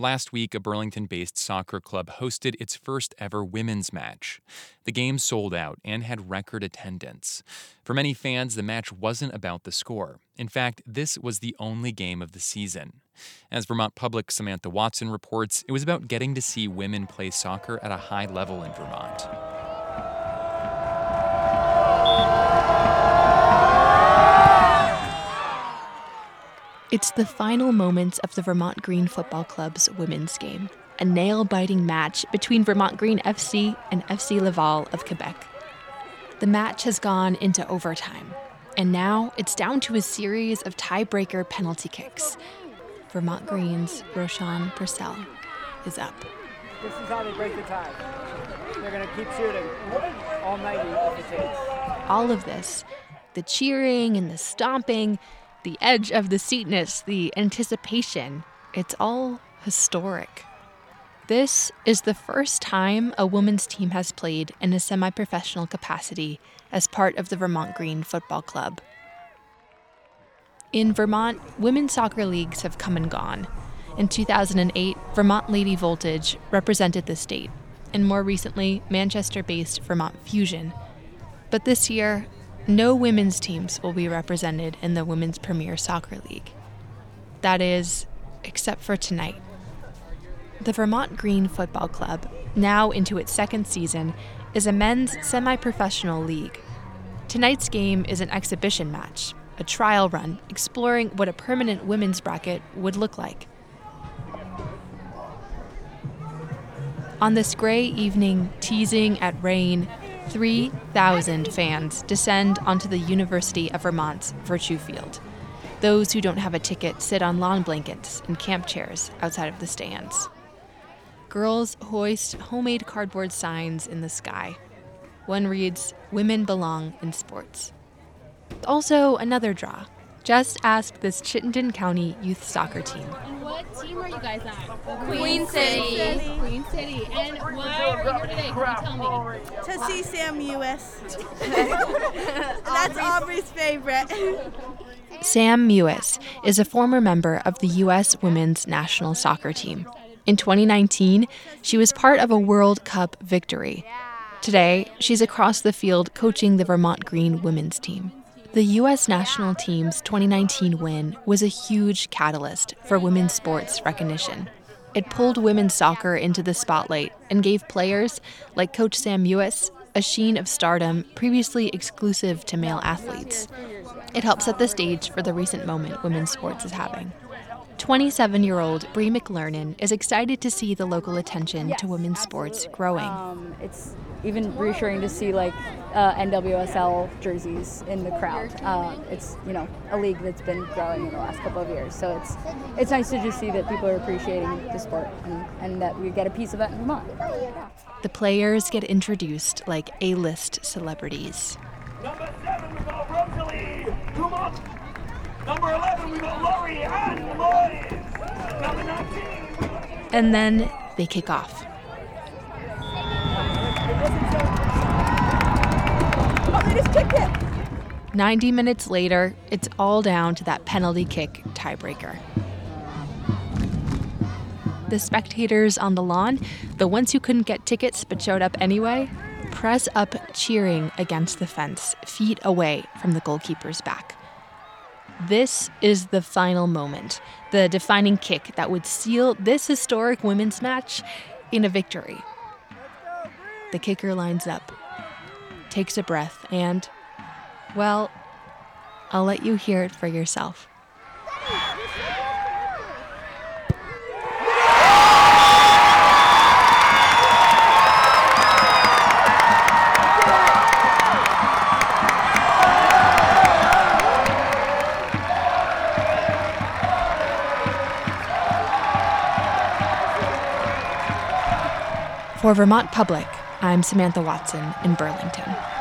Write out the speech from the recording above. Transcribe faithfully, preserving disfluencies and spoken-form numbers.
Last week, a Burlington-based soccer club hosted its first ever women's match. The game sold out and had record attendance. For many fans, the match wasn't about the score. In fact, this was the only game of the season. As Vermont Public's Samantha Watson reports, it was about getting to see women play soccer at a high level in Vermont. It's the final moments of the Vermont Green Football Club's women's game, a nail-biting match between Vermont Green F C and F C Laval of Quebec. The match has gone into overtime, and now it's down to a series of tiebreaker penalty kicks. Vermont Green's Roshan Purcell is up. This is how they break the tie. They're going to keep shooting all night if it takes. All of this, the cheering and the stomping, the edge of the seatness, the anticipation, it's all historic. This is the first time a women's team has played in a semi-professional capacity as part of the Vermont Green Football Club. In Vermont, women's soccer leagues have come and gone. In two thousand eight, Vermont Lady Voltage represented the state, and more recently, Manchester-based Vermont Fusion. But this year, no women's teams will be represented in the Women's Premier Soccer League. That is, except for tonight. The Vermont Green Football Club, now into its second season, is a men's semi-professional league. Tonight's game is an exhibition match, a trial run exploring what a permanent women's bracket would look like. On this gray evening, teasing at rain, three thousand fans descend onto the University of Vermont's Virtue Field. Those who don't have a ticket sit on lawn blankets and camp chairs outside of the stands. Girls hoist homemade cardboard signs in the sky. One reads, "Women belong in sports." Also another draw. Just ask this Chittenden County youth soccer team. And what team are you guys on? Queen City. Queen City. And why are you here today? Can you tell me? To see Sam Mewis. That's Aubrey's favorite. Sam Mewis is a former member of the U S women's national soccer team. In twenty nineteen, she was part of a World Cup victory. Today, she's across the field coaching the Vermont Green women's team. The U S national team's twenty nineteen win was a huge catalyst for women's sports recognition. It pulled women's soccer into the spotlight and gave players, like Coach Sam Mewis, a sheen of stardom previously exclusive to male athletes. It helped set the stage for the recent moment women's sports is having. twenty-seven-year-old Bree McLernan is excited to see the local attention yes, to women's absolutely. sports growing. Um, it's even reassuring to see like uh, N W S L jerseys in the crowd. Uh, it's you know a league that's been growing in the last couple of years, so it's it's nice to just see that people are appreciating the sport and, and that we get a piece of that in Vermont. The players get introduced like A-list celebrities. Number seven, we got Rosalie Dumont. Number eleven, we got Laurie Ann Lloyd. Number nineteen, we got... And then they kick off. Oh, they just kicked it. ninety minutes later, it's all down to that penalty kick tiebreaker. The spectators on the lawn, the ones who couldn't get tickets but showed up anyway, press up cheering against the fence, feet away from the goalkeeper's back. This is the final moment, the defining kick that would seal this historic women's match in a victory. The kicker lines up, takes a breath, and, well, I'll let you hear it for yourself. For Vermont Public, I'm Samantha Watson in Burlington.